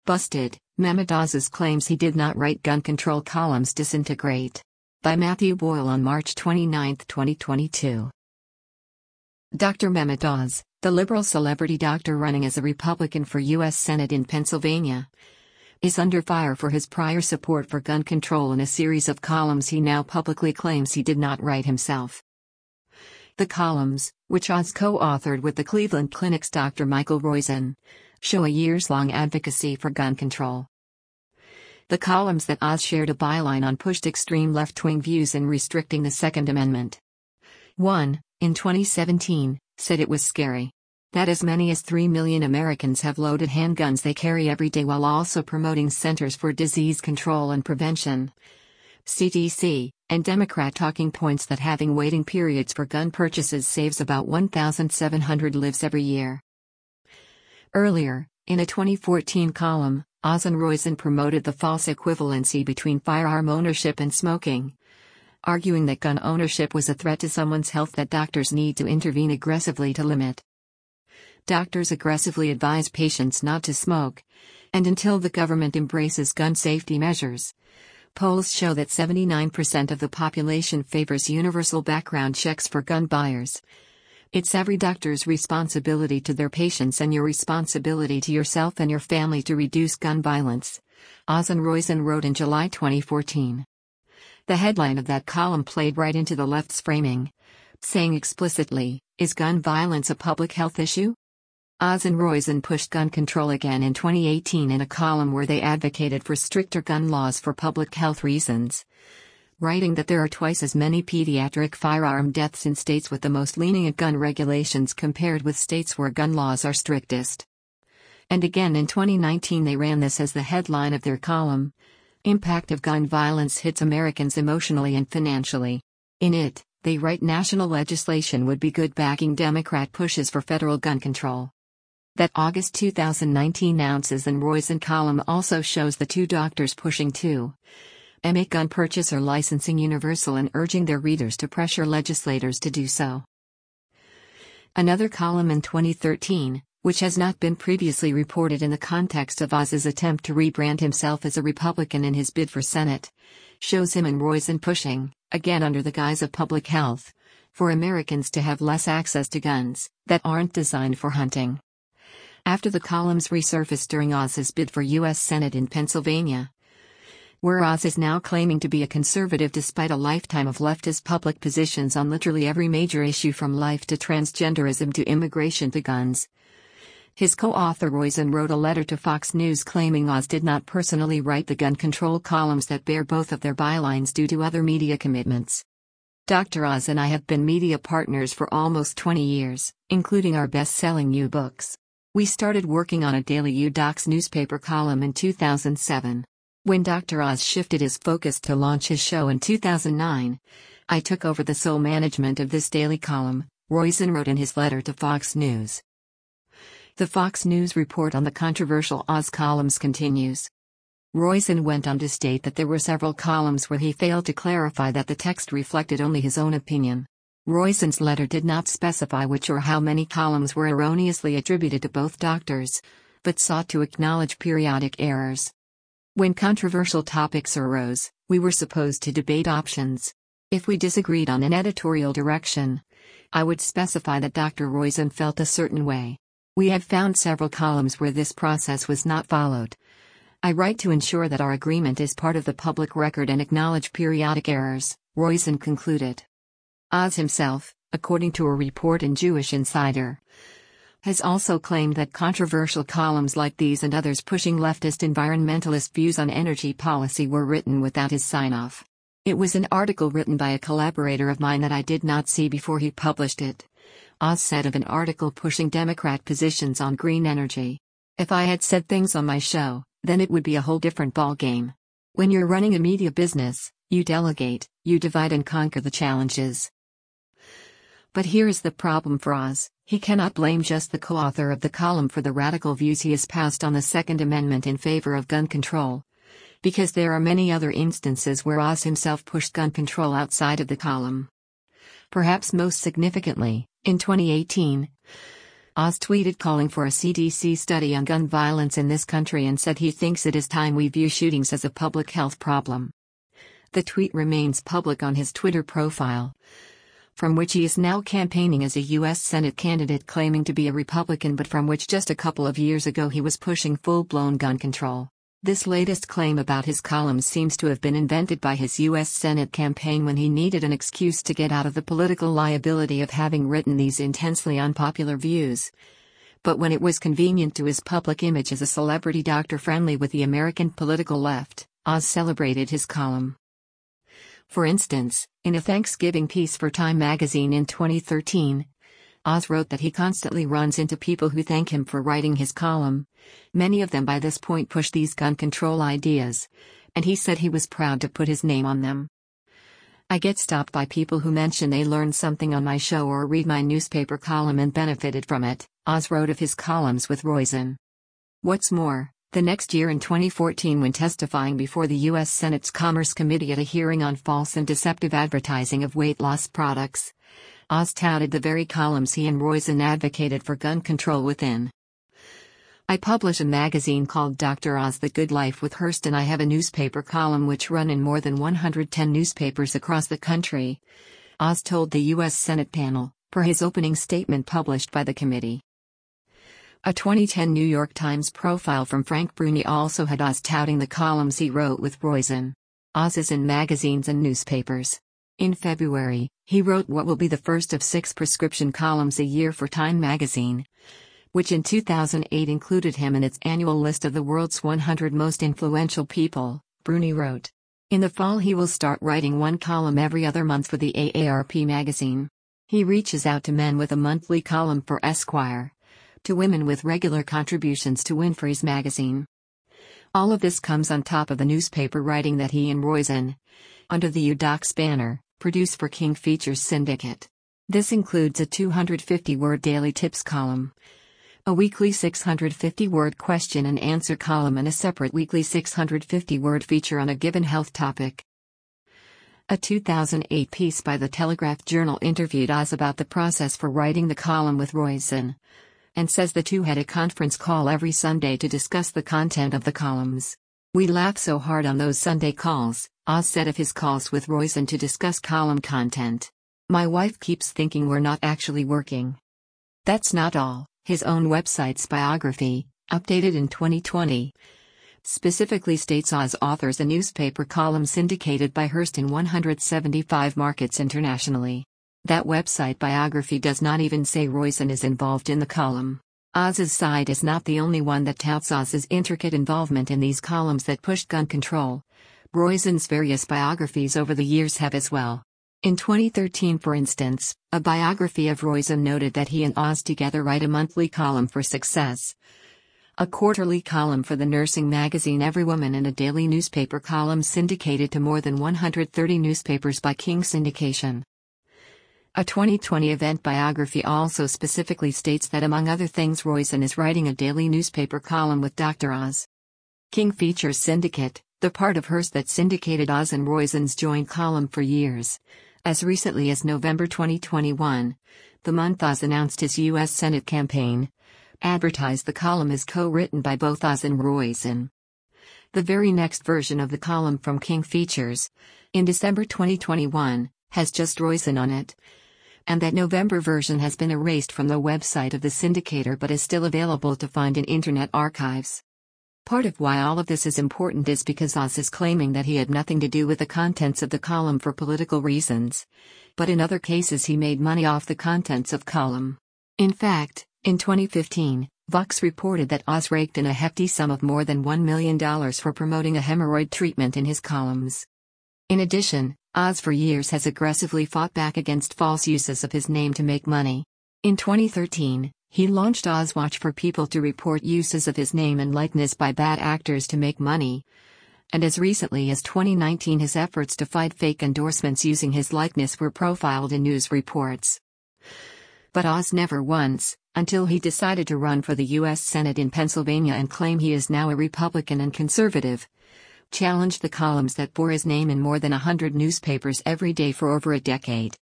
Busted, Mehmet Oz's claims he did not write gun control columns disintegrate. By Matthew Boyle on March 29, 2022. Dr. Mehmet Oz, the liberal celebrity doctor running as a Republican for U.S. Senate in Pennsylvania, is under fire for his prior support for gun control in a series of columns he now publicly claims he did not write himself. The columns, which Oz co-authored with the Cleveland Clinic's Dr. Michael Roizen, show a years-long advocacy for gun control. The columns that Oz shared a byline on pushed extreme left-wing views in restricting the Second Amendment. 1, in 2017, said it was scary that as many as 3 million Americans have loaded handguns they carry every day, while also promoting Centers for Disease Control and Prevention (CDC) and Democrat talking points that having waiting periods for gun purchases saves about 1,700 lives every year. Earlier, in a 2014 column, Oz and Roizen promoted the false equivalency between firearm ownership and smoking, arguing that gun ownership was a threat to someone's health that doctors need to intervene aggressively to limit. Doctors aggressively advise patients not to smoke, and until the government embraces gun safety measures. Polls show that 79% of the population favors universal background checks for gun buyers. It's every doctor's responsibility to their patients and your responsibility to yourself and your family to reduce gun violence, Oz and Roizen wrote in July 2014. The headline of that column played right into the left's framing, saying explicitly, "Is gun violence a public health issue?" Oz and Roizen pushed gun control again in 2018 in a column where they advocated for stricter gun laws for public health reasons, writing that there are twice as many pediatric firearm deaths in states with the most lenient gun regulations compared with states where gun laws are strictest. And again in 2019 they ran this as the headline of their column, "Impact of Gun Violence Hits Americans Emotionally and Financially." In it, they write national legislation would be good backing Democrat pushes for federal gun control. That August 2019 Ounces and Roizen column also shows the two doctors pushing to make gun purchase or licensing universal and urging their readers to pressure legislators to do so. Another column in 2013, which has not been previously reported in the context of Oz's attempt to rebrand himself as a Republican in his bid for Senate, shows him and Roizen pushing, again under the guise of public health, for Americans to have less access to guns that aren't designed for hunting. After the columns resurfaced during Oz's bid for U.S. Senate in Pennsylvania, where Oz is now claiming to be a conservative despite a lifetime of leftist public positions on literally every major issue from life to transgenderism to immigration to guns. His co-author Roizen wrote a letter to Fox News claiming Oz did not personally write the gun control columns that bear both of their bylines due to other media commitments. Dr. Oz and I have been media partners for almost 20 years, including our best-selling U books. We started working on a daily U-Docs newspaper column in 2007. When Dr. Oz shifted his focus to launch his show in 2009, I took over the sole management of this daily column, Roizen wrote in his letter to Fox News. The Fox News report on the controversial Oz columns continues. Roizen went on to state that there were several columns where he failed to clarify that the text reflected only his own opinion. Roizen's letter did not specify which or how many columns were erroneously attributed to both doctors, but sought to acknowledge periodic errors. When controversial topics arose, we were supposed to debate options. If we disagreed on an editorial direction, I would specify that Dr. Roizen felt a certain way. We have found several columns where this process was not followed. I write to ensure that our agreement is part of the public record and acknowledge periodic errors, Roizen concluded. Oz himself, according to a report in Jewish Insider, has also claimed that controversial columns like these and others pushing leftist environmentalist views on energy policy were written without his sign-off. It was an article written by a collaborator of mine that I did not see before he published it, Oz said of an article pushing Democrat positions on green energy. If I had said things on my show, then it would be a whole different ballgame. When you're running a media business, you delegate, you divide and conquer the challenges. But here is the problem for Oz. He cannot blame just the co-author of the column for the radical views he espoused on the Second Amendment in favor of gun control, because there are many other instances where Oz himself pushed gun control outside of the column. Perhaps most significantly, in 2018, Oz tweeted calling for a CDC study on gun violence in this country and said he thinks it is time we view shootings as a public health problem. The tweet remains public on his Twitter profile, from which he is now campaigning as a U.S. Senate candidate claiming to be a Republican, but from which just a couple of years ago he was pushing full-blown gun control. This latest claim about his columns seems to have been invented by his U.S. Senate campaign when he needed an excuse to get out of the political liability of having written these intensely unpopular views. But when it was convenient to his public image as a celebrity doctor friendly with the American political left, Oz celebrated his column. For instance, in a Thanksgiving piece for Time magazine in 2013, Oz wrote that he constantly runs into people who thank him for writing his column. Many of them by this point push these gun control ideas, and he said he was proud to put his name on them. I get stopped by people who mention they learned something on my show or read my newspaper column and benefited from it, Oz wrote of his columns with Roizen. What's more, the next year in 2014, when testifying before the U.S. Senate's Commerce Committee at a hearing on false and deceptive advertising of weight loss products, Oz touted the very columns he and Roizen advocated for gun control within. I publish a magazine called Dr. Oz The Good Life with Hearst, and I have a newspaper column which run in more than 110 newspapers across the country, Oz told the U.S. Senate panel, per his opening statement published by the committee. A 2010 New York Times profile from Frank Bruni also had Oz touting the columns he wrote with Roizen. Oz is in magazines and newspapers. In February, he wrote what will be the first of 6 prescription columns a year for Time magazine, which in 2008 included him in its annual list of the world's 100 most influential people, Bruni wrote. In the fall he will start writing one column every other month for the AARP magazine. He reaches out to men with a monthly column for Esquire, to women with regular contributions to Winfrey's magazine. All of this comes on top of the newspaper writing that he and Roizen, under the UDocs banner, produce for King Features Syndicate. This includes a 250-word daily tips column, a weekly 650-word question and answer column, and a separate weekly 650-word feature on a given health topic. A 2008 piece by the Telegraph Journal interviewed Oz about the process for writing the column with Roizen, and says the two had a conference call every Sunday to discuss the content of the columns. We laugh so hard on those Sunday calls, Oz said of his calls with Roizen to discuss column content. My wife keeps thinking we're not actually working. That's not all. His own website's biography, updated in 2020, specifically states Oz authors a newspaper column syndicated by Hearst in 175 markets internationally. That website biography does not even say Roizen is involved in the column. Oz's side is not the only one that touts Oz's intricate involvement in these columns that pushed gun control. Roizen's various biographies over the years have as well. In 2013, for instance, a biography of Roizen noted that he and Oz together write a monthly column for Success, a quarterly column for the nursing magazine Every Woman, and a daily newspaper column syndicated to more than 130 newspapers by King Syndication. A 2020 event biography also specifically states that among other things Roizen is writing a daily newspaper column with Dr. Oz. King Features Syndicate, the part of Hearst that syndicated Oz and Roizen's joint column for years. As recently as November 2021, the month Oz announced his U.S. Senate campaign, advertised the column as co-written by both Oz and Roizen. The very next version of the column from King Features, in December 2021, has just Roizen on it, and that November version has been erased from the website of the syndicator but is still available to find in Internet archives. Part of why all of this is important is because Oz is claiming that he had nothing to do with the contents of the column for political reasons, but in other cases he made money off the contents of column. In fact, in 2015, Vox reported that Oz raked in a hefty sum of more than $1 million for promoting a hemorrhoid treatment in his columns. In addition, Oz for years has aggressively fought back against false uses of his name to make money. In 2013, he launched Ozwatch for people to report uses of his name and likeness by bad actors to make money. And as recently as 2019, his efforts to fight fake endorsements using his likeness were profiled in news reports. But Oz never once, until he decided to run for the U.S. Senate in Pennsylvania and claim he is now a Republican and conservative, challenged the columns that bore his name in more than 100 newspapers every day for over a decade.